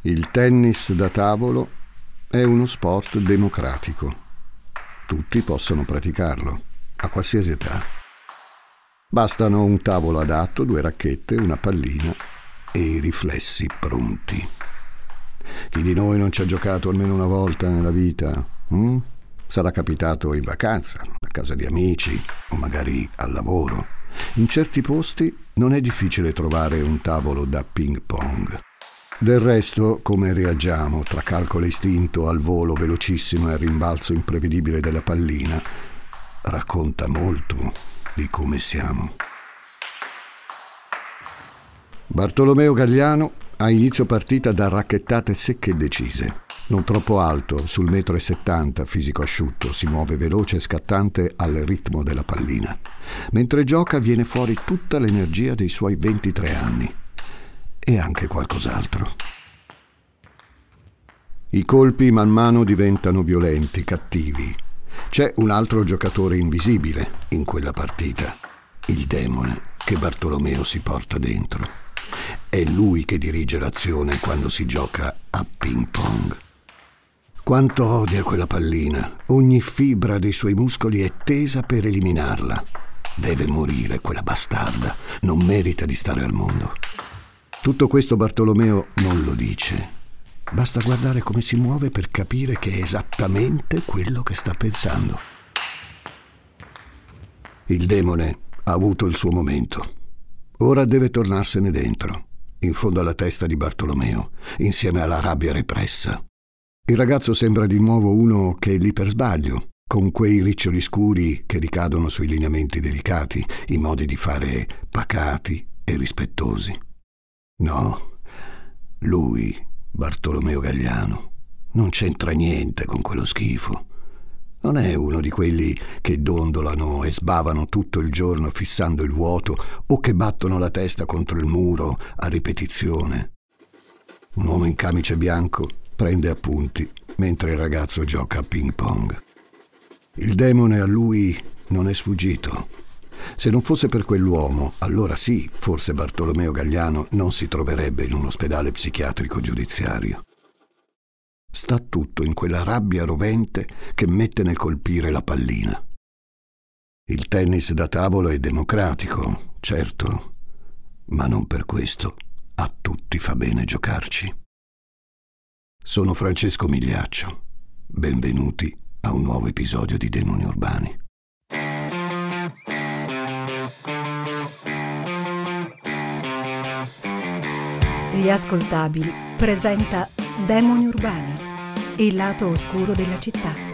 Il tennis da tavolo è uno sport democratico. Tutti possono praticarlo, a qualsiasi età. Bastano un tavolo adatto, 2 racchette, una pallina e i riflessi pronti. Chi di noi non ci ha giocato almeno una volta nella vita? Sarà capitato in vacanza, a casa di amici o magari al lavoro. In certi posti non è difficile trovare un tavolo da ping pong. Del resto, come reagiamo tra calcolo e istinto al volo velocissimo e al rimbalzo imprevedibile della pallina, racconta molto di come siamo. Bartolomeo Galliano ha inizio partita da racchettate secche e decise. Non troppo alto, sul 1,70 m, fisico asciutto, si muove veloce e scattante al ritmo della pallina. Mentre gioca viene fuori tutta l'energia dei suoi 23 anni. E anche qualcos'altro. I colpi man mano diventano violenti, cattivi. C'è un altro giocatore invisibile in quella partita, il demone che Bartolomeo si porta dentro. È lui che dirige l'azione quando si gioca a ping pong. Quanto odia quella pallina, ogni fibra dei suoi muscoli è tesa per eliminarla. Deve morire quella bastarda, non merita di stare al mondo. Tutto questo Bartolomeo non lo dice. Basta guardare come si muove per capire che è esattamente quello che sta pensando. Il demone ha avuto il suo momento. Ora deve tornarsene dentro, in fondo alla testa di Bartolomeo, insieme alla rabbia repressa. Il ragazzo sembra di nuovo uno che è lì per sbaglio, con quei riccioli scuri che ricadono sui lineamenti delicati, i modi di fare pacati e rispettosi. No, lui, Bartolomeo Galliano, non c'entra niente con quello schifo. Non è uno di quelli che dondolano e sbavano tutto il giorno fissando il vuoto o che battono la testa contro il muro a ripetizione. Un uomo in camice bianco prende appunti mentre il ragazzo gioca a ping pong. Il demone a lui non è sfuggito. Se non fosse per quell'uomo, allora sì, forse Bartolomeo Galliano non si troverebbe in un ospedale psichiatrico giudiziario. Sta tutto in quella rabbia rovente che mette nel colpire la pallina. Il tennis da tavolo è democratico, certo, ma non per questo a tutti fa bene giocarci. Sono Francesco Migliaccio. Benvenuti a un nuovo episodio di Demoni Urbani. Gli Ascoltabili presenta Demoni Urbani, il lato oscuro della città.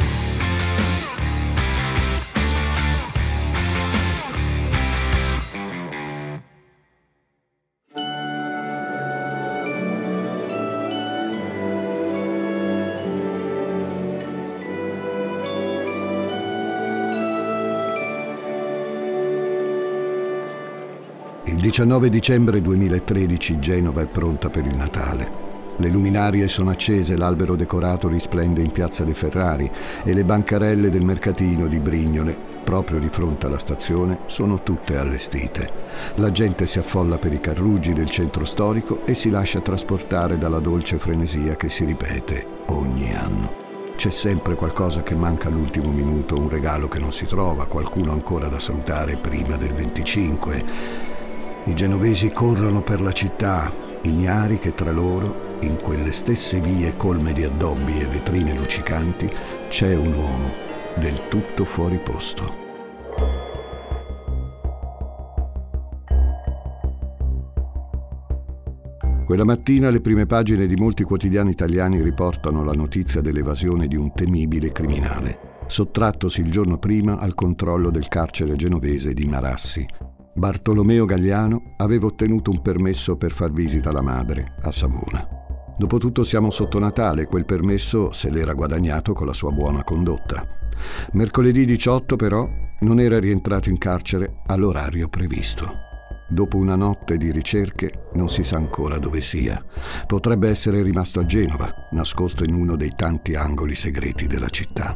Il 19 dicembre 2013 Genova è pronta per il Natale. Le luminarie sono accese, l'albero decorato risplende in Piazza dei Ferrari e le bancarelle del mercatino di Brignole, proprio di fronte alla stazione, sono tutte allestite. La gente si affolla per i carruggi del centro storico e si lascia trasportare dalla dolce frenesia che si ripete ogni anno. C'è sempre qualcosa che manca all'ultimo minuto, un regalo che non si trova, qualcuno ancora da salutare prima del 25. I genovesi corrono per la città, ignari che tra loro, in quelle stesse vie colme di addobbi e vetrine luccicanti, c'è un uomo del tutto fuori posto. Quella mattina le prime pagine di molti quotidiani italiani riportano la notizia dell'evasione di un temibile criminale, sottrattosi il giorno prima al controllo del carcere genovese di Marassi. Bartolomeo Galliano aveva ottenuto un permesso per far visita alla madre a Savona. Dopotutto siamo sotto Natale, quel permesso se l'era guadagnato con la sua buona condotta. Mercoledì 18 però non era rientrato in carcere all'orario previsto. Dopo una notte di ricerche non si sa ancora dove sia. Potrebbe essere rimasto a Genova, nascosto in uno dei tanti angoli segreti della città.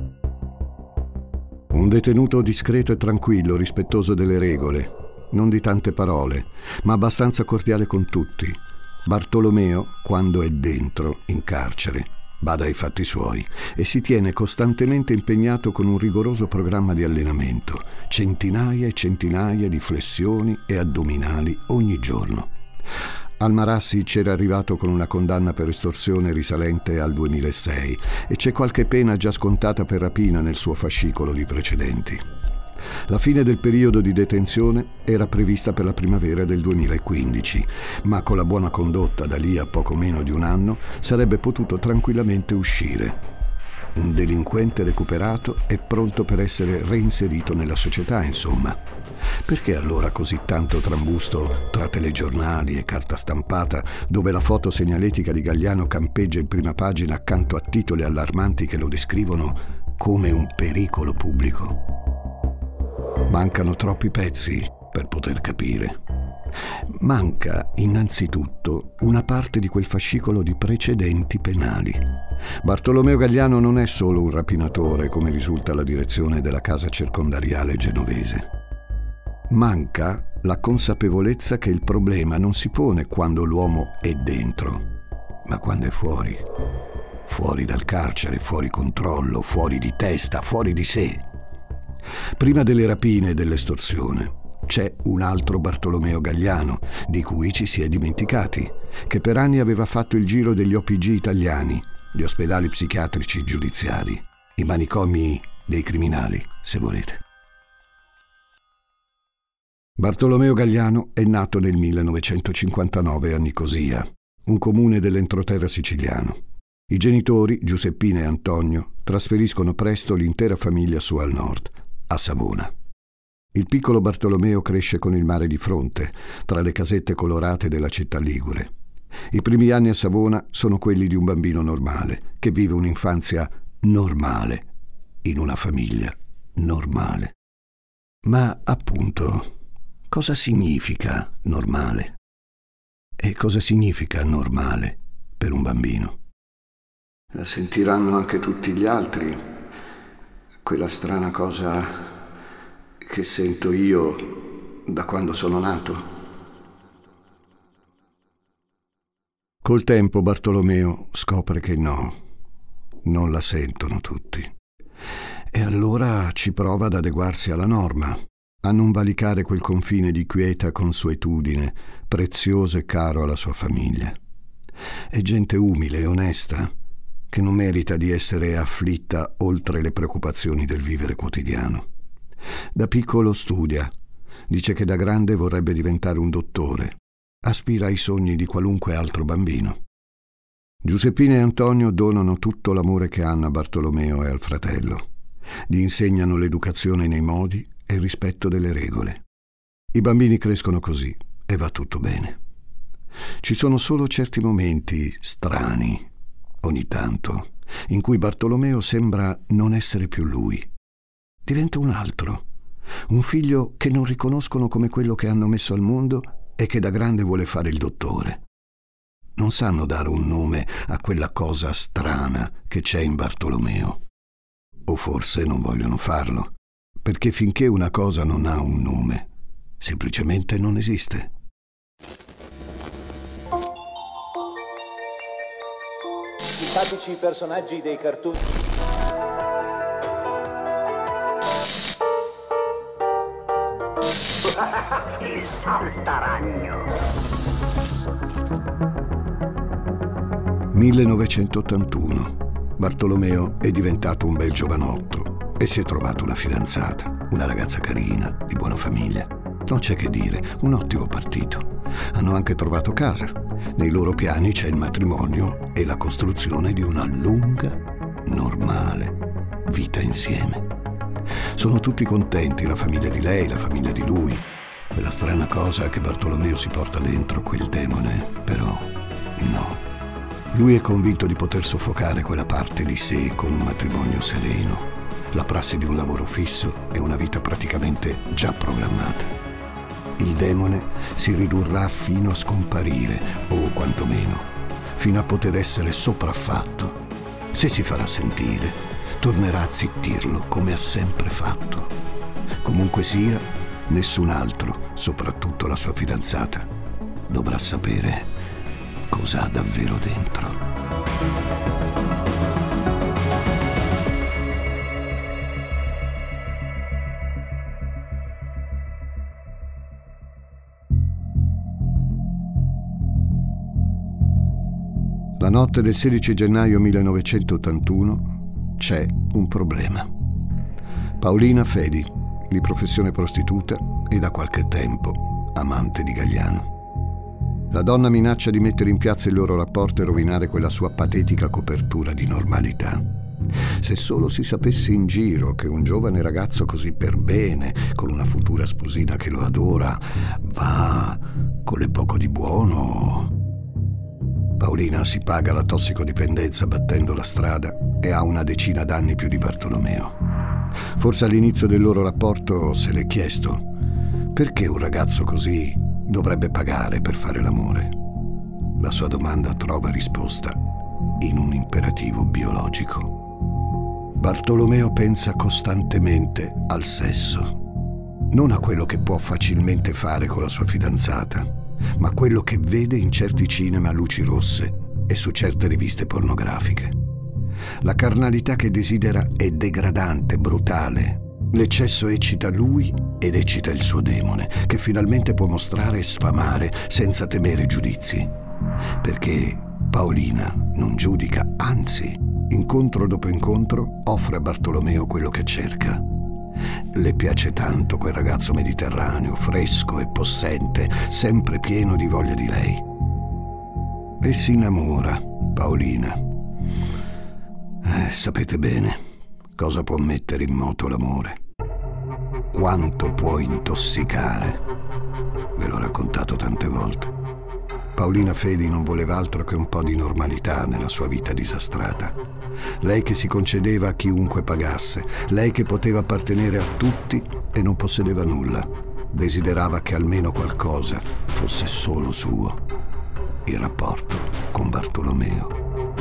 Un detenuto discreto e tranquillo, rispettoso delle regole, non di tante parole, ma abbastanza cordiale con tutti. Bartolomeo, quando è dentro, in carcere, bada ai fatti suoi e si tiene costantemente impegnato con un rigoroso programma di allenamento, centinaia e centinaia di flessioni e addominali ogni giorno. Al Marassi c'era arrivato con una condanna per estorsione risalente al 2006 e c'è qualche pena già scontata per rapina nel suo fascicolo di precedenti. La fine del periodo di detenzione era prevista per la primavera del 2015, ma con la buona condotta da lì a poco meno di un anno sarebbe potuto tranquillamente uscire. Un delinquente recuperato e pronto per essere reinserito nella società, insomma. Perché allora così tanto trambusto tra telegiornali e carta stampata, dove la foto segnaletica di Galliano campeggia in prima pagina accanto a titoli allarmanti che lo descrivono come un pericolo pubblico? Mancano troppi pezzi per poter capire. Manca innanzitutto una parte di quel fascicolo di precedenti penali. Bartolomeo Galliano non è solo un rapinatore, come risulta alla direzione della casa circondariale genovese. Manca la consapevolezza che il problema non si pone quando l'uomo è dentro, ma quando è fuori. Fuori dal carcere, fuori controllo, fuori di testa, fuori di sé. Prima delle rapine e dell'estorsione c'è un altro Bartolomeo Galliano, di cui ci si è dimenticati, che per anni aveva fatto il giro degli OPG italiani, gli ospedali psichiatrici giudiziari, i manicomi dei criminali, se volete. Bartolomeo Galliano è nato nel 1959 a Nicosia, un comune dell'entroterra siciliano. I genitori, Giuseppina e Antonio, trasferiscono presto l'intera famiglia su al nord, a Savona. Il piccolo Bartolomeo cresce con il mare di fronte, tra le casette colorate della città ligure. I primi anni a Savona sono quelli di un bambino normale, che vive un'infanzia normale, in una famiglia normale. Ma appunto, cosa significa normale? E cosa significa normale per un bambino? La sentiranno anche tutti gli altri, quella strana cosa che sento io da quando sono nato. Col tempo Bartolomeo scopre che no, non la sentono tutti. E allora ci prova ad adeguarsi alla norma, a non valicare quel confine di quieta consuetudine, prezioso e caro alla sua famiglia. È gente umile e onesta, che non merita di essere afflitta oltre le preoccupazioni del vivere quotidiano. Da piccolo studia, dice che da grande vorrebbe diventare un dottore, aspira ai sogni di qualunque altro bambino. Giuseppina e Antonio donano tutto l'amore che hanno a Bartolomeo e al fratello. Gli insegnano l'educazione nei modi e il rispetto delle regole. I bambini crescono così e va tutto bene. Ci sono solo certi momenti strani, ogni tanto, in cui Bartolomeo sembra non essere più lui. Diventa un altro, un figlio che non riconoscono come quello che hanno messo al mondo e che da grande vuole fare il dottore. Non sanno dare un nome a quella cosa strana che c'è in Bartolomeo. O forse non vogliono farlo, perché finché una cosa non ha un nome, semplicemente non esiste. Simpatici personaggi dei cartoon. Il saltaragno. 1981. Bartolomeo è diventato un bel giovanotto e si è trovato una fidanzata, una ragazza carina, di buona famiglia. Non c'è che dire, un ottimo partito. Hanno anche trovato casa. Nei loro piani c'è il matrimonio e la costruzione di una lunga, normale vita insieme. Sono tutti contenti, la famiglia di lei, la famiglia di lui. Quella strana cosa che Bartolomeo si porta dentro, quel demone, però no. Lui è convinto di poter soffocare quella parte di sé con un matrimonio sereno, la prassi di un lavoro fisso e una vita praticamente già programmata. Il demone si ridurrà fino a scomparire, o quantomeno, fino a poter essere sopraffatto. Se si farà sentire, tornerà a zittirlo come ha sempre fatto. Comunque sia, nessun altro, soprattutto la sua fidanzata, dovrà sapere cosa ha davvero dentro. La notte del 16 gennaio 1981 c'è un problema. Paolina Fedi, di professione prostituta e da qualche tempo amante di Gagliano. La donna minaccia di mettere in piazza il loro rapporto e rovinare quella sua patetica copertura di normalità. Se solo si sapesse in giro che un giovane ragazzo così per bene, con una futura sposina che lo adora, va con le poco di buono. Paolina si paga la tossicodipendenza battendo la strada e ha una decina d'anni più di Bartolomeo. Forse all'inizio del loro rapporto se l'è chiesto: perché un ragazzo così dovrebbe pagare per fare l'amore? La sua domanda trova risposta in un imperativo biologico. Bartolomeo pensa costantemente al sesso, non a quello che può facilmente fare con la sua fidanzata, ma quello che vede in certi cinema a luci rosse e su certe riviste pornografiche. La carnalità che desidera è degradante, brutale. L'eccesso eccita lui ed eccita il suo demone, che finalmente può mostrare e sfamare senza temere giudizi. Perché Paolina non giudica, anzi, incontro dopo incontro offre a Bartolomeo quello che cerca. Le piace tanto quel ragazzo mediterraneo, fresco e possente, sempre pieno di voglia di lei. E si innamora, Paolina. Sapete bene cosa può mettere in moto l'amore. Quanto può intossicare. Ve l'ho raccontato tante volte. Paolina Fedi non voleva altro che un po' di normalità nella sua vita disastrata. Lei che si concedeva a chiunque pagasse, lei che poteva appartenere a tutti e non possedeva nulla. Desiderava che almeno qualcosa fosse solo suo: il rapporto con Bartolomeo.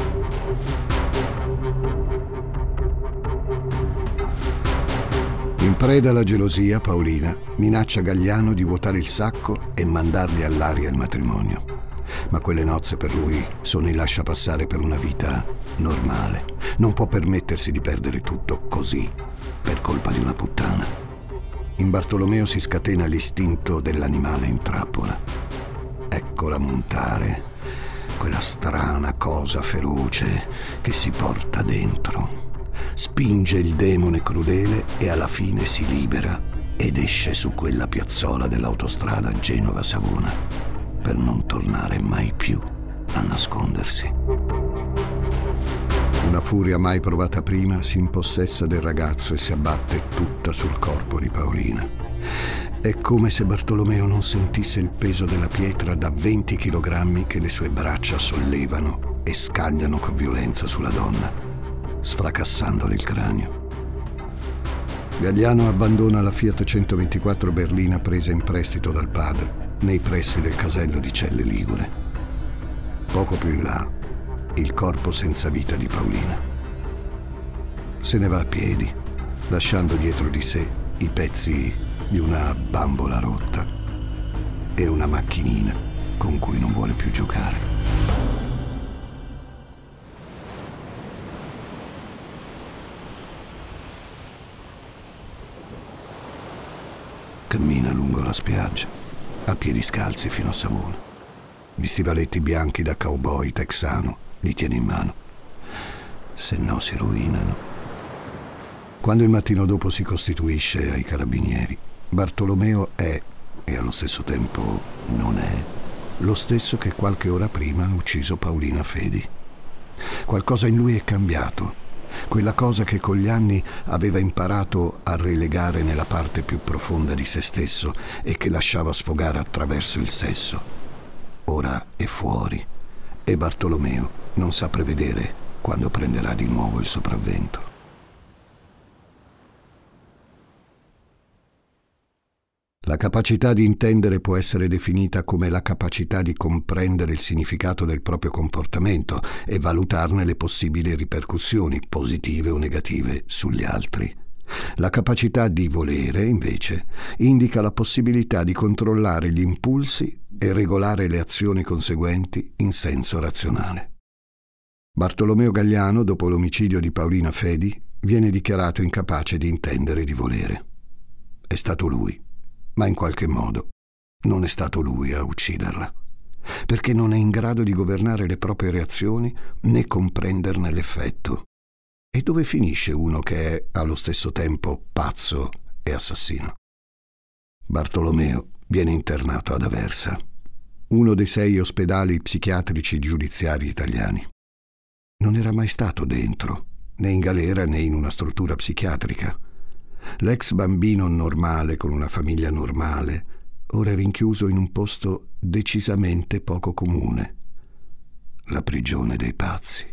In preda alla gelosia, Paolina minaccia Gagliano di vuotare il sacco e mandargli all'aria il matrimonio. Ma quelle nozze per lui sono il lasciapassare per una vita normale. Non può permettersi di perdere tutto così, per colpa di una puttana. In Bartolomeo si scatena l'istinto dell'animale in trappola. Eccola montare, quella strana cosa feroce che si porta dentro. Spinge il demone crudele e alla fine si libera ed esce su quella piazzola dell'autostrada Genova-Savona per non tornare mai più a nascondersi. Una furia mai provata prima si impossessa del ragazzo e si abbatte tutta sul corpo di Paolina. È come se Bartolomeo non sentisse il peso della pietra da 20 chilogrammi che le sue braccia sollevano e scagliano con violenza sulla donna, sfracassandole il cranio. Gagliano abbandona la Fiat 124 berlina presa in prestito dal padre nei pressi del casello di Celle Ligure. Poco più in là, il corpo senza vita di Paolina. Se ne va a piedi, lasciando dietro di sé i pezzi di una bambola rotta e una macchinina con cui non vuole più giocare. Cammina lungo la spiaggia, a piedi scalzi fino a Savona. Gli stivaletti bianchi da cowboy texano li tiene in mano. Se no si rovinano. Quando il mattino dopo si costituisce ai carabinieri, Bartolomeo è, e allo stesso tempo non è, lo stesso che qualche ora prima ha ucciso Paolina Fedi. Qualcosa in lui è cambiato. Quella cosa che con gli anni aveva imparato a relegare nella parte più profonda di se stesso e che lasciava sfogare attraverso il sesso. Ora è fuori e Bartolomeo non sa prevedere quando prenderà di nuovo il sopravvento. La capacità di intendere può essere definita come la capacità di comprendere il significato del proprio comportamento e valutarne le possibili ripercussioni, positive o negative, sugli altri. La capacità di volere, invece, indica la possibilità di controllare gli impulsi e regolare le azioni conseguenti in senso razionale. Bartolomeo Gagliano, dopo l'omicidio di Paolina Fedi, viene dichiarato incapace di intendere e di volere. È stato lui, ma in qualche modo non è stato lui a ucciderla, perché non è in grado di governare le proprie reazioni né comprenderne l'effetto. E dove finisce uno che è allo stesso tempo pazzo e assassino? Bartolomeo viene internato ad Aversa, uno dei 6 ospedali psichiatrici giudiziari italiani. Non era mai stato dentro, né in galera né in una struttura psichiatrica. L'ex bambino normale con una famiglia normale, ora è rinchiuso in un posto decisamente poco comune, la prigione dei pazzi.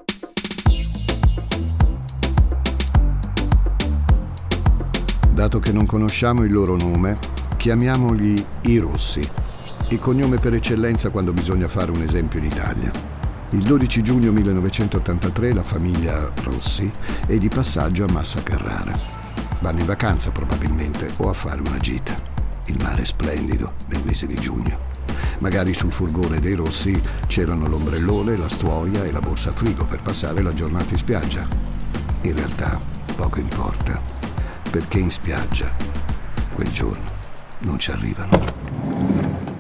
Dato che non conosciamo il loro nome, chiamiamoli i Rossi, il cognome per eccellenza quando bisogna fare un esempio in Italia. Il 12 giugno 1983 la famiglia Rossi è di passaggio a Massa Carrara. Vanno in vacanza probabilmente o a fare una gita. Il mare è splendido nel mese di giugno. Magari sul furgone dei Rossi c'erano l'ombrellone, la stuoia e la borsa frigo per passare la giornata in spiaggia. In realtà poco importa, perché in spiaggia quel giorno non ci arrivano.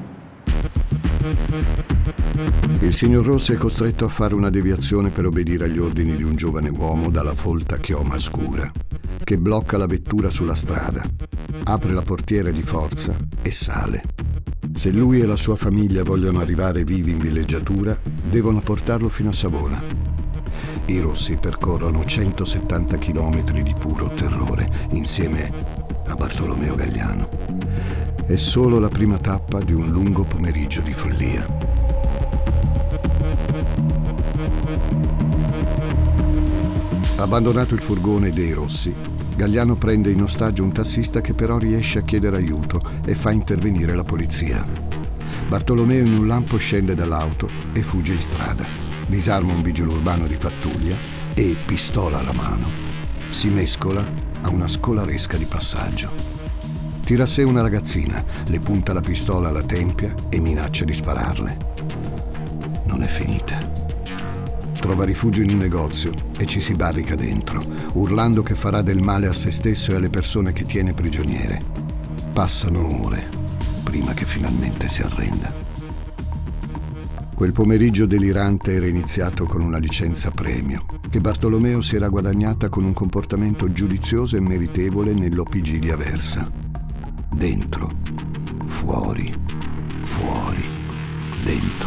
Il signor Rossi è costretto a fare una deviazione per obbedire agli ordini di un giovane uomo dalla folta chioma scura, che blocca la vettura sulla strada, apre la portiera di forza e sale. Se lui e la sua famiglia vogliono arrivare vivi in villeggiatura, devono portarlo fino a Savona. I Rossi percorrono 170 chilometri di puro terrore insieme a Bartolomeo Gagliano. È solo la prima tappa di un lungo pomeriggio di follia. Abbandonato il furgone dei Rossi, Gagliano prende in ostaggio un tassista che però riesce a chiedere aiuto e fa intervenire la polizia. Bartolomeo in un lampo scende dall'auto e fugge in strada. Disarma un vigile urbano di pattuglia e, pistola alla mano, si mescola a una scolaresca di passaggio. Tira a sé una ragazzina, le punta la pistola alla tempia e minaccia di spararle. Non è finita. Trova rifugio in un negozio e ci si barrica dentro, urlando che farà del male a se stesso e alle persone che tiene prigioniere. Passano ore prima che finalmente si arrenda. Quel pomeriggio delirante era iniziato con una licenza premio che Bartolomeo si era guadagnata con un comportamento giudizioso e meritevole nell'OPG di Aversa. Dentro, fuori, fuori, dentro.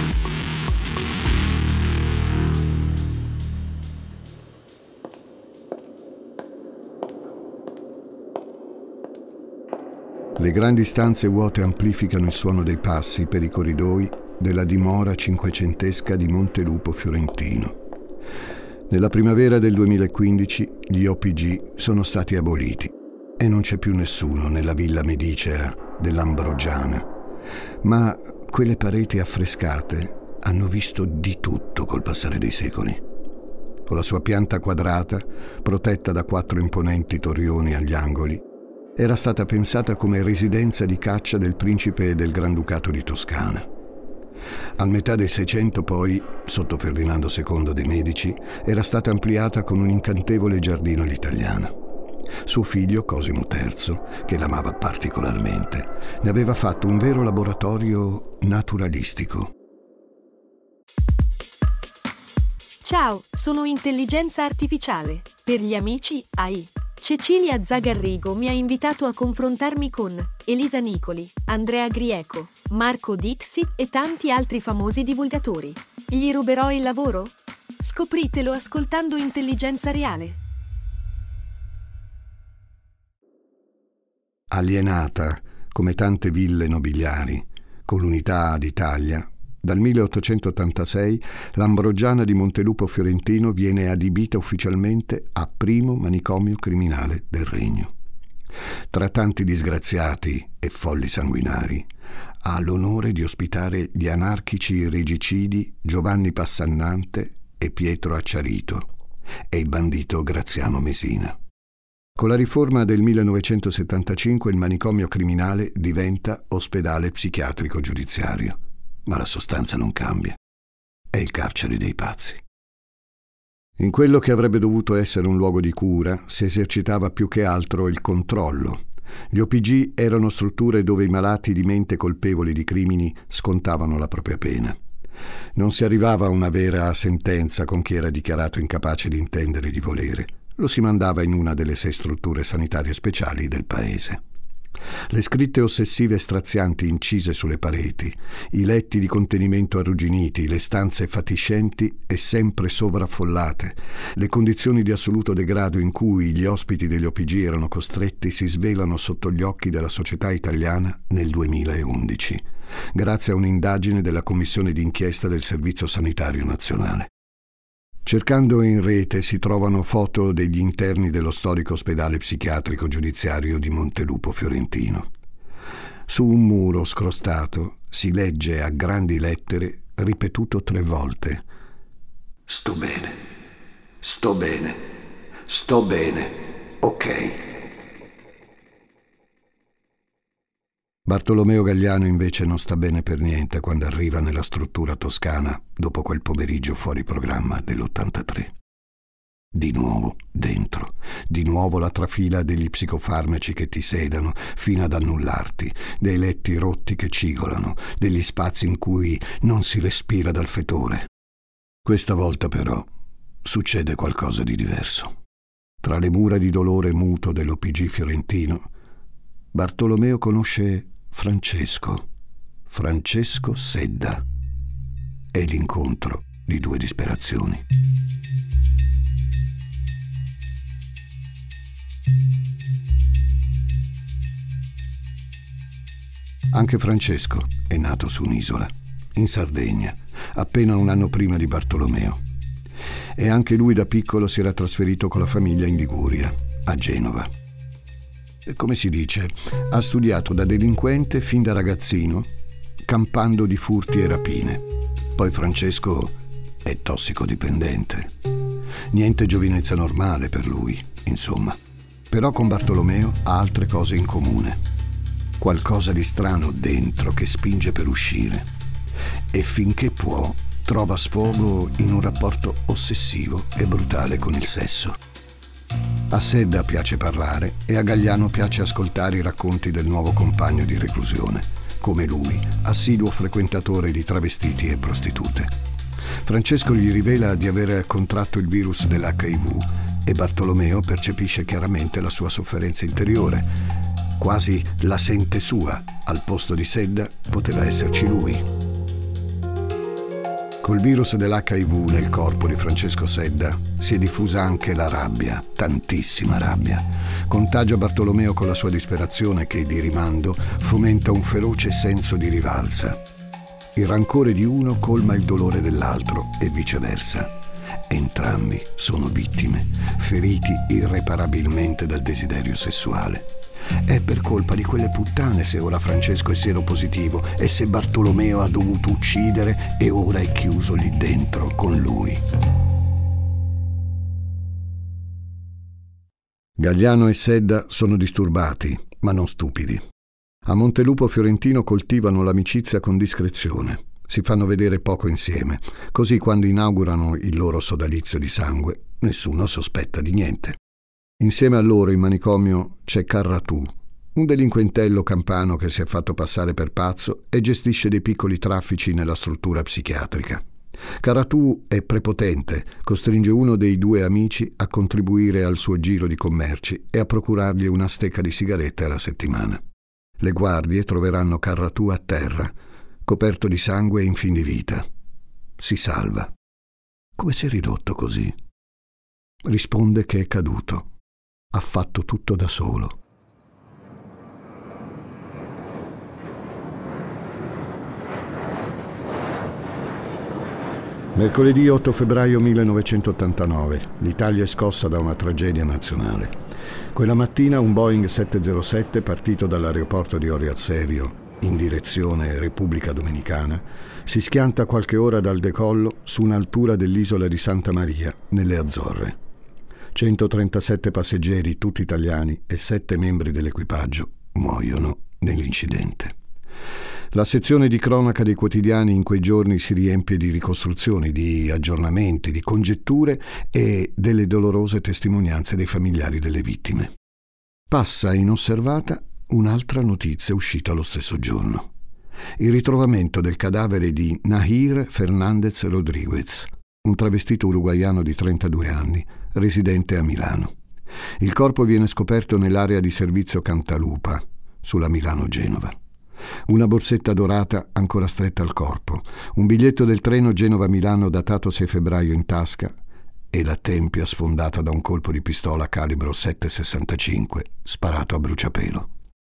Le grandi stanze vuote amplificano il suono dei passi per i corridoi della dimora cinquecentesca di Montelupo Fiorentino. Nella primavera del 2015 gli OPG sono stati aboliti e non c'è più nessuno nella villa medicea dell'Ambrogiana, ma quelle pareti affrescate hanno visto di tutto col passare dei secoli. Con la sua pianta quadrata, protetta da 4 imponenti torrioni agli angoli, era stata pensata come residenza di caccia del principe del Granducato di Toscana. A metà del Seicento poi, sotto Ferdinando II dei Medici, era stata ampliata con un incantevole giardino all'italiana. Suo figlio, Cosimo III, che l'amava particolarmente, ne aveva fatto un vero laboratorio naturalistico. Ciao, sono Intelligenza Artificiale. Per gli amici, AI. Cecilia Zagarrigo mi ha invitato a confrontarmi con Elisa Nicoli, Andrea Grieco, Marco Dixi e tanti altri famosi divulgatori. Gli ruberò il lavoro? Scopritelo ascoltando Intelligenza Reale. Alienata, come tante ville nobiliari, con l'unità d'Italia, dal 1886 l'Ambrogiana di Montelupo Fiorentino viene adibita ufficialmente a primo manicomio criminale del regno. Tra tanti disgraziati e folli sanguinari, ha l'onore di ospitare gli anarchici regicidi Giovanni Passannante e Pietro Acciarito e il bandito Graziano Mesina. Con la riforma del 1975 il manicomio criminale diventa ospedale psichiatrico giudiziario, ma la sostanza non cambia. È il carcere dei pazzi. In quello che avrebbe dovuto essere un luogo di cura si esercitava più che altro il controllo. Gli OPG erano strutture dove i malati di mente colpevoli di crimini scontavano la propria pena. Non si arrivava a una vera sentenza con chi era dichiarato incapace di intendere e di volere. Lo si mandava in una delle 6 strutture sanitarie speciali del paese. Le scritte ossessive e strazianti incise sulle pareti, i letti di contenimento arrugginiti, le stanze fatiscenti e sempre sovraffollate, le condizioni di assoluto degrado in cui gli ospiti degli OPG erano costretti si svelano sotto gli occhi della società italiana nel 2011, grazie a un'indagine della Commissione d'inchiesta del Servizio Sanitario Nazionale. Cercando in rete si trovano foto degli interni dello storico ospedale psichiatrico giudiziario di Montelupo Fiorentino. Su un muro scrostato si legge a grandi lettere, ripetuto 3 volte: «Sto bene, sto bene, sto bene, ok». Bartolomeo Gagliano invece non sta bene per niente quando arriva nella struttura toscana dopo quel pomeriggio fuori programma dell'83. Di nuovo dentro, di nuovo la trafila degli psicofarmaci che ti sedano fino ad annullarti, dei letti rotti che cigolano, degli spazi in cui non si respira dal fetore. Questa volta però succede qualcosa di diverso. Tra le mura di dolore muto dell'OPG fiorentino, Bartolomeo conosce Francesco Sedda. È l'incontro di 2 disperazioni. Anche Francesco è nato su un'isola, in Sardegna, appena un anno prima di Bartolomeo. E anche lui da piccolo si era trasferito con la famiglia in Liguria, a Genova. Come si dice, ha studiato da delinquente fin da ragazzino, campando di furti e rapine. Poi Francesco è tossicodipendente. Niente giovinezza normale per lui, insomma. Però con Bartolomeo ha altre cose in comune. Qualcosa di strano dentro che spinge per uscire. E finché può, trova sfogo in un rapporto ossessivo e brutale con il sesso. A Sedda piace parlare e a Gagliano piace ascoltare i racconti del nuovo compagno di reclusione, come lui, assiduo frequentatore di travestiti e prostitute. Francesco gli rivela di aver contratto il virus dell'HIV e Bartolomeo percepisce chiaramente la sua sofferenza interiore. Quasi la sente sua, al posto di Sedda poteva esserci lui. Col virus dell'HIV nel corpo di Francesco Sedda si è diffusa anche la rabbia, tantissima rabbia. Contagia Bartolomeo con la sua disperazione che, di rimando, fomenta un feroce senso di rivalsa. Il rancore di uno colma il dolore dell'altro e viceversa. Entrambi sono vittime, feriti irreparabilmente dal desiderio sessuale. È per colpa di quelle puttane se ora Francesco è seropositivo e se Bartolomeo ha dovuto uccidere e ora è chiuso lì dentro con lui. Gagliano e Sedda sono disturbati, ma non stupidi. A Montelupo Fiorentino coltivano l'amicizia con discrezione. Si fanno vedere poco insieme, così quando inaugurano il loro sodalizio di sangue, nessuno sospetta di niente. Insieme a loro in manicomio c'è Carratù, un delinquentello campano che si è fatto passare per pazzo e gestisce dei piccoli traffici nella struttura psichiatrica. Carratù è prepotente, costringe uno dei 2 amici a contribuire al suo giro di commerci e a procurargli una stecca di sigarette alla settimana. Le guardie troveranno Carratù a terra, coperto di sangue e in fin di vita. Si salva. Come si è ridotto così? Risponde che è caduto. Ha fatto tutto da solo. Mercoledì 8 febbraio 1989. L'Italia è scossa da una tragedia nazionale. Quella mattina un Boeing 707 partito dall'aeroporto di Orio al Serio in direzione Repubblica Dominicana si schianta qualche ora dal decollo su un'altura dell'isola di Santa Maria, nelle Azzorre. 137 passeggeri, tutti italiani, e 7 membri dell'equipaggio muoiono nell'incidente. La sezione di cronaca dei quotidiani in quei giorni si riempie di ricostruzioni, di aggiornamenti, di congetture e delle dolorose testimonianze dei familiari delle vittime. Passa inosservata un'altra notizia uscita lo stesso giorno: il ritrovamento del cadavere di Nahir Fernández Rodríguez, un travestito uruguaiano di 32 anni, residente a Milano. Il corpo viene scoperto nell'area di servizio Cantalupa, sulla Milano-Genova. Una borsetta dorata ancora stretta al corpo, un biglietto del treno Genova-Milano datato 6 febbraio in tasca e la tempia sfondata da un colpo di pistola calibro 7,65 sparato a bruciapelo.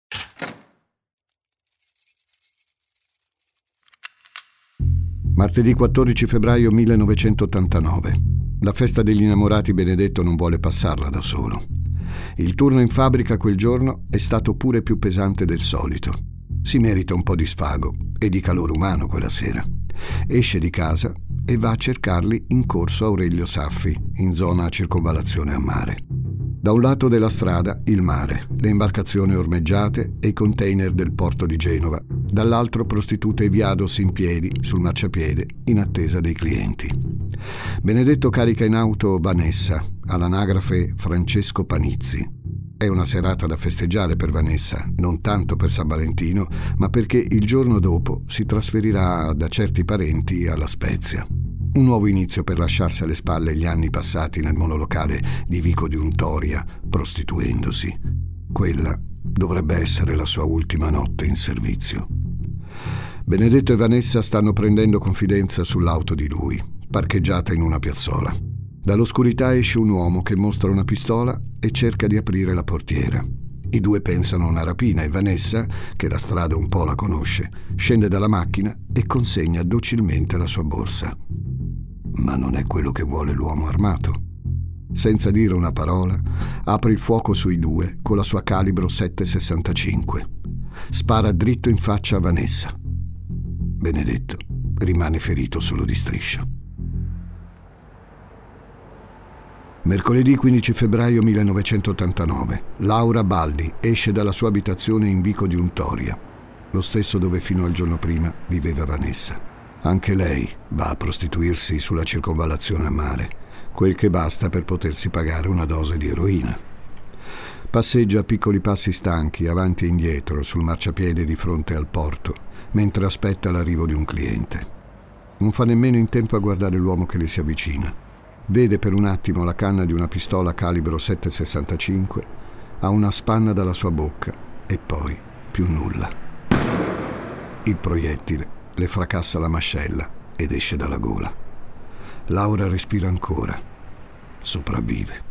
Martedì 14 febbraio 1989. La festa degli innamorati Benedetto non vuole passarla da solo. Il turno in fabbrica quel giorno è stato pure più pesante del solito. Si merita un po' di sfago e di calore umano quella sera. Esce di casa e va a cercarli in corso Aurelio Saffi, in zona circonvallazione a mare. Da un lato della strada il mare, le imbarcazioni ormeggiate e i container del porto di Genova, dall'altro prostitute e viados in piedi sul marciapiede in attesa dei clienti. Benedetto carica in auto Vanessa, all'anagrafe Francesco Panizzi. È una serata da festeggiare per Vanessa, non tanto per San Valentino, ma perché il giorno dopo si trasferirà da certi parenti alla Spezia. Un nuovo inizio per lasciarsi alle spalle gli anni passati nel monolocale di Vico di Untoria, prostituendosi. Quella dovrebbe essere la sua ultima notte in servizio. Benedetto e Vanessa stanno prendendo confidenza sull'auto di lui, parcheggiata in una piazzola. Dall'oscurità esce un uomo che mostra una pistola e cerca di aprire la portiera. I due pensano a una rapina e Vanessa, che la strada un po' la conosce, scende dalla macchina e consegna docilmente la sua borsa. Ma non è quello che vuole l'uomo armato. Senza dire una parola, apre il fuoco sui due con la sua calibro 7,65. Spara dritto in faccia a Vanessa. Benedetto rimane ferito solo di striscia. Mercoledì 15 febbraio 1989. Laura Baldi esce dalla sua abitazione in Vico di Untoria, lo stesso dove fino al giorno prima viveva Vanessa. Anche lei va a prostituirsi sulla circonvallazione a mare, quel che basta per potersi pagare una dose di eroina. Passeggia a piccoli passi stanchi avanti e indietro sul marciapiede di fronte al porto, mentre aspetta l'arrivo di un cliente. Non fa nemmeno in tempo a guardare l'uomo che le si avvicina. Vede per un attimo la canna di una pistola calibro 7,65, ha una spanna dalla sua bocca e poi più nulla. Il proiettile le fracassa la mascella ed esce dalla gola. Laura respira ancora, sopravvive.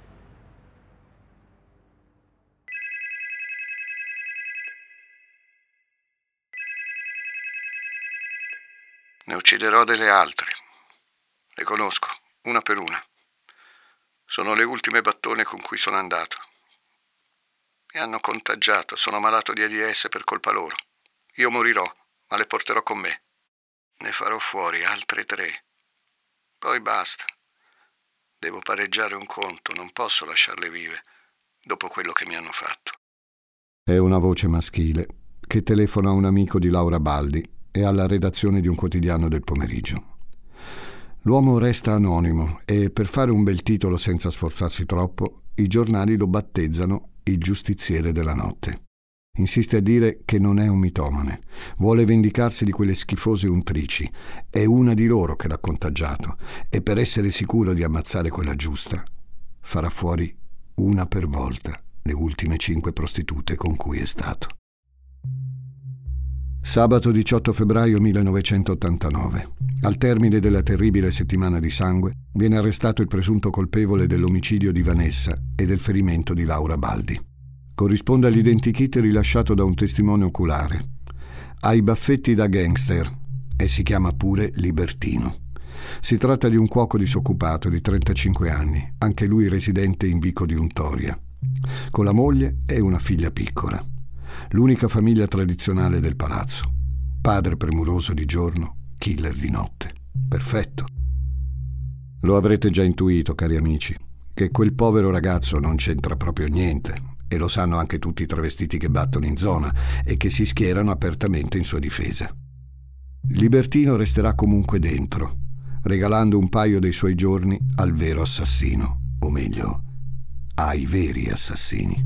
Ne ucciderò delle altre. Le conosco, una per una. Sono le ultime battone con cui sono andato. Mi hanno contagiato, sono malato di AIDS per colpa loro. Io morirò, ma le porterò con me. Ne farò fuori altre 3. Poi basta. Devo pareggiare un conto, non posso lasciarle vive, dopo quello che mi hanno fatto. È una voce maschile che telefona a un amico di Laura Baldi e alla redazione di un quotidiano del pomeriggio. L'uomo resta anonimo e, per fare un bel titolo senza sforzarsi troppo, i giornali lo battezzano il giustiziere della notte. Insiste a dire che non è un mitomane, vuole vendicarsi di quelle schifose untrici, è una di loro che l'ha contagiato e per essere sicuro di ammazzare quella giusta farà fuori una per volta le ultime 5 prostitute con cui è stato. Sabato 18 febbraio 1989. Al termine della terribile settimana di sangue, viene arrestato il presunto colpevole dell'omicidio di Vanessa e del ferimento di Laura Baldi. Corrisponde all'identikit rilasciato da un testimone oculare. Ha i baffetti da gangster e si chiama pure Libertino. Si tratta di un cuoco disoccupato di 35 anni, anche lui residente in Vico di Untoria, con la moglie e una figlia piccola. L'unica famiglia tradizionale del palazzo. Padre premuroso di giorno, killer di notte. Perfetto. Lo avrete già intuito, cari amici. che quel povero ragazzo non c'entra proprio niente, e lo sanno anche tutti i travestiti che battono in zona e che si schierano apertamente in sua difesa. Libertino resterà comunque dentro, regalando un paio dei suoi giorni al vero assassino, o meglio, ai veri assassini.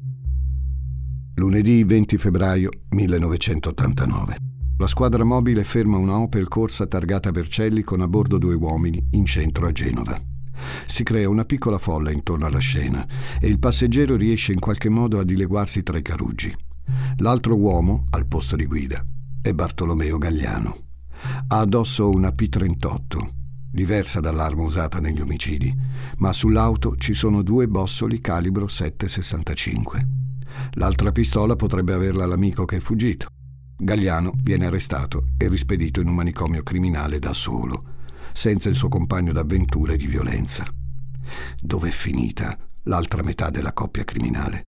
Lunedì 20 febbraio 1989. La squadra mobile ferma una Opel Corsa targata Vercelli con a bordo 2 uomini in centro a Genova. Si crea una piccola folla intorno alla scena e il passeggero riesce in qualche modo a dileguarsi tra i caruggi. L'altro uomo, al posto di guida, è Bartolomeo Gagliano. Ha addosso una P38, diversa dall'arma usata negli omicidi, ma sull'auto ci sono 2 bossoli calibro 7,65. L'altra pistola potrebbe averla l'amico che è fuggito. Gagliano viene arrestato e rispedito in un manicomio criminale da solo, senza il suo compagno d'avventure e di violenza. Dov'è finita l'altra metà della coppia criminale?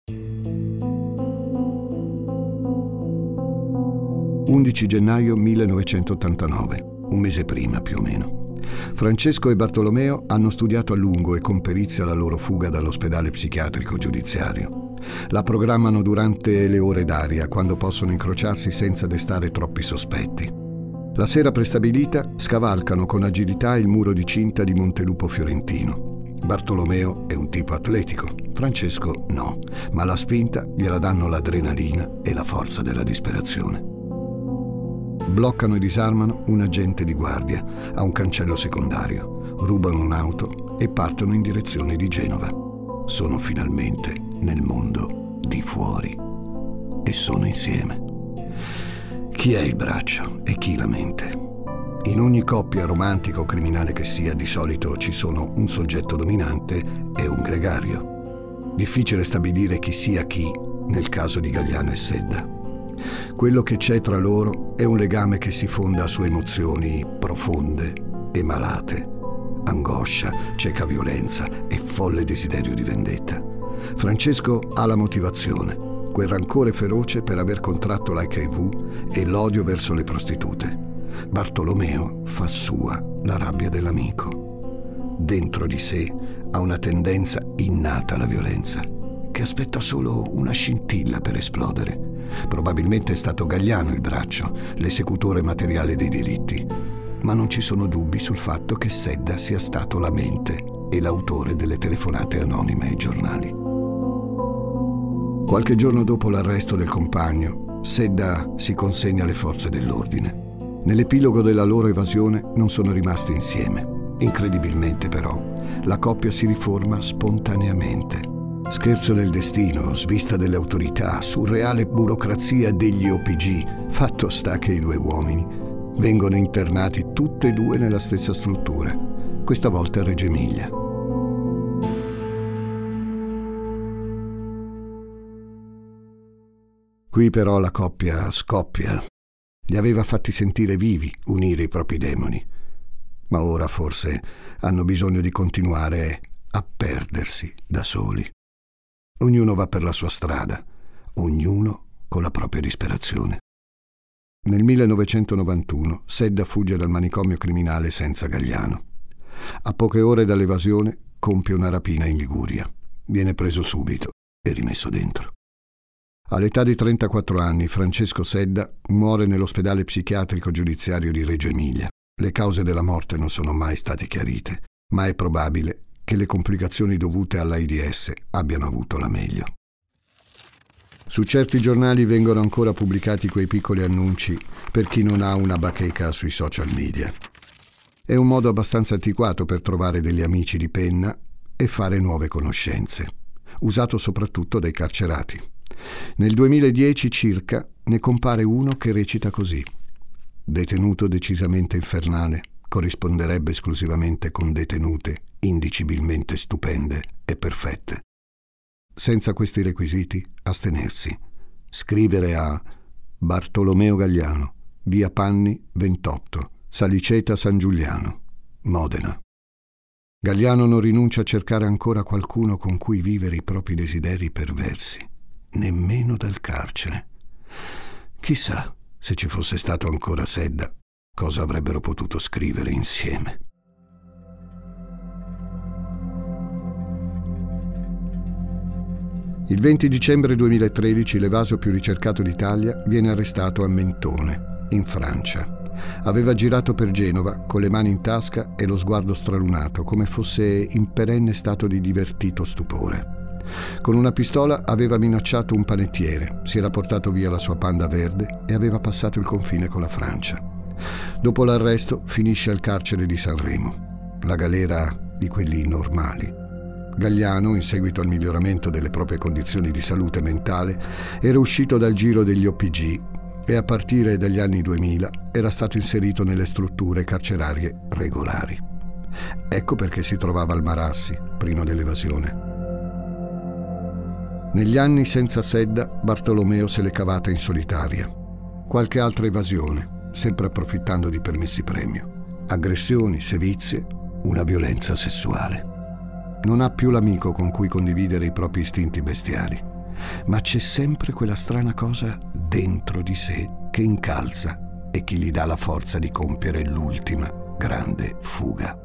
11 gennaio 1989, un mese prima più o meno. Francesco e Bartolomeo hanno studiato a lungo e con perizia la loro fuga dall'ospedale psichiatrico giudiziario. La programmano durante le ore d'aria, quando possono incrociarsi senza destare troppi sospetti. La sera prestabilita scavalcano con agilità il muro di cinta di Montelupo Fiorentino. Bartolomeo è un tipo atletico, Francesco no, ma la spinta gliela danno l'adrenalina e la forza della disperazione. Bloccano e disarmano un agente di guardia a un cancello secondario, rubano un'auto e partono in direzione di Genova. Sono finalmente nel mondo di fuori e sono insieme. Chi è il braccio e chi la mente? In ogni coppia romantica o criminale che sia, di solito ci sono un soggetto dominante e un gregario. Difficile stabilire chi sia chi nel caso di Gagliano e Sedda. Quello che c'è tra loro è un legame che si fonda su emozioni profonde e malate, angoscia, cieca violenza e folle desiderio di vendetta. Francesco ha la motivazione, quel rancore feroce per aver contratto l'HIV e l'odio verso le prostitute. Bartolomeo fa sua la rabbia dell'amico. Dentro di sé ha una tendenza innata alla violenza, che aspetta solo una scintilla per esplodere. Probabilmente è stato Gagliano il braccio, l'esecutore materiale dei delitti, ma non ci sono dubbi sul fatto che Sedda sia stato la mente e l'autore delle telefonate anonime ai giornali. Qualche giorno dopo l'arresto del compagno, Sedda si consegna alle forze dell'ordine. Nell'epilogo della loro evasione non sono rimasti insieme. Incredibilmente però, la coppia si riforma spontaneamente. Scherzo del destino, svista delle autorità, surreale burocrazia degli OPG. Fatto sta che i 2 uomini vengono internati tutte e 2 nella stessa struttura, questa volta a Reggio Emilia. Qui però la coppia scoppia. Li aveva fatti sentire vivi, unire i propri demoni. Ma ora forse hanno bisogno di continuare a perdersi da soli. Ognuno va per la sua strada, ognuno con la propria disperazione. Nel 1991 Sedda fugge dal manicomio criminale senza Gagliano. A poche ore dall'evasione compie una rapina in Liguria. Viene preso subito e rimesso dentro. All'età di 34 anni Francesco Sedda muore nell'ospedale psichiatrico giudiziario di Reggio Emilia. Le cause della morte non sono mai state chiarite, ma è probabile che le complicazioni dovute all'AIDS abbiano avuto la meglio. Su certi giornali vengono ancora pubblicati quei piccoli annunci per chi non ha una bacheca sui social media. È un modo abbastanza antiquato per trovare degli amici di penna e fare nuove conoscenze, usato soprattutto dai carcerati. Nel 2010 circa ne compare uno che recita così: detenuto decisamente infernale corrisponderebbe esclusivamente con detenute indicibilmente stupende e perfette. Senza questi requisiti, astenersi. Scrivere a Bartolomeo Gagliano, via Panni 28, Saliceta San Giuliano, Modena. Gagliano non rinuncia a cercare ancora qualcuno con cui vivere i propri desideri perversi, nemmeno dal carcere. Chissà, se ci fosse stato ancora Sedda, cosa avrebbero potuto scrivere insieme. Il 20 dicembre 2013 l'evaso più ricercato d'Italia viene arrestato a Mentone, in Francia. Aveva girato per Genova con le mani in tasca e lo sguardo stralunato, come fosse in perenne stato di divertito stupore. Con una pistola aveva minacciato un panettiere, si era portato via la sua Panda verde e aveva passato il confine con la Francia. Dopo l'arresto finisce al carcere di Sanremo, la galera di quelli normali. Galliano, in seguito al miglioramento delle proprie condizioni di salute mentale, era uscito dal giro degli OPG e a partire dagli anni 2000 era stato inserito nelle strutture carcerarie regolari. Ecco perché si trovava al Marassi, prima dell'evasione. Negli anni senza Sedda, Bartolomeo se l'è cavata in solitaria. Qualche altra evasione, sempre approfittando di permessi premio. Aggressioni, sevizie, una violenza sessuale. Non ha più l'amico con cui condividere i propri istinti bestiali, ma c'è sempre quella strana cosa dentro di sé che incalza e che gli dà la forza di compiere l'ultima grande fuga.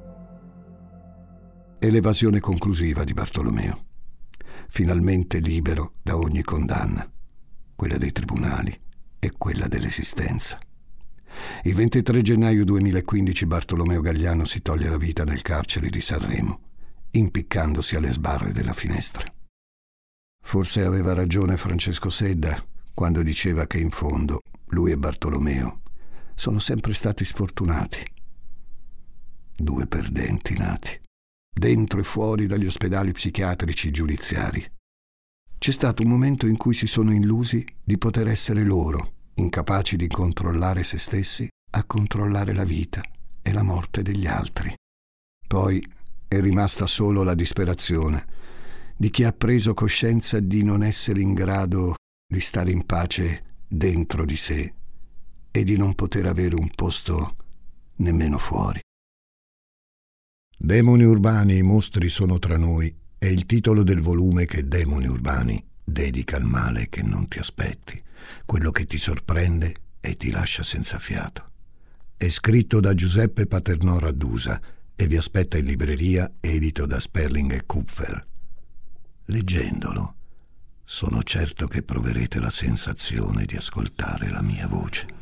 È l'evasione conclusiva di Bartolomeo. Finalmente libero da ogni condanna, quella dei tribunali e quella dell'esistenza. Il 23 gennaio 2015 Bartolomeo Galliano si toglie la vita nel carcere di Sanremo, impiccandosi alle sbarre della finestra. Forse aveva ragione Francesco Sedda quando diceva che in fondo lui e Bartolomeo sono sempre stati sfortunati. Due perdenti nati, dentro e fuori dagli ospedali psichiatrici giudiziari. C'è stato un momento in cui si sono illusi di poter essere loro, incapaci di controllare se stessi, a controllare la vita e la morte degli altri. Poi è rimasta solo la disperazione di chi ha preso coscienza di non essere in grado di stare in pace dentro di sé e di non poter avere un posto nemmeno fuori. Demoni urbani, i mostri sono tra noi è il titolo del volume che Demoni Urbani dedica al male che non ti aspetti, quello che ti sorprende e ti lascia senza fiato. È scritto da Giuseppe Paternò Raddusa e vi aspetta in libreria, edito da Sperling e Kupfer. Leggendolo, sono certo che proverete la sensazione di ascoltare la mia voce.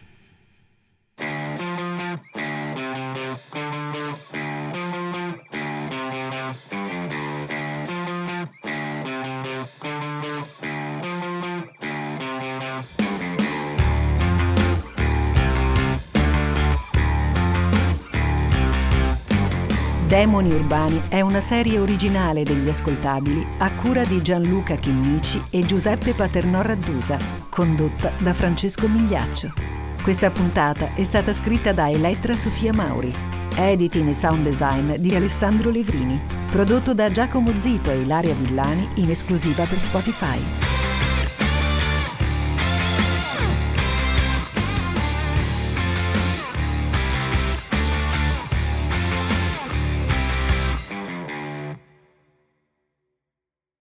Demoni Urbani è una serie originale degli Ascoltabili a cura di Gianluca Chinnici e Giuseppe Paternò Raddusa, condotta da Francesco Migliaccio. Questa puntata è stata scritta da Elettra Sofia Mauri, editing e sound design di Alessandro Levrini, prodotto da Giacomo Zito e Ilaria Villani in esclusiva per Spotify.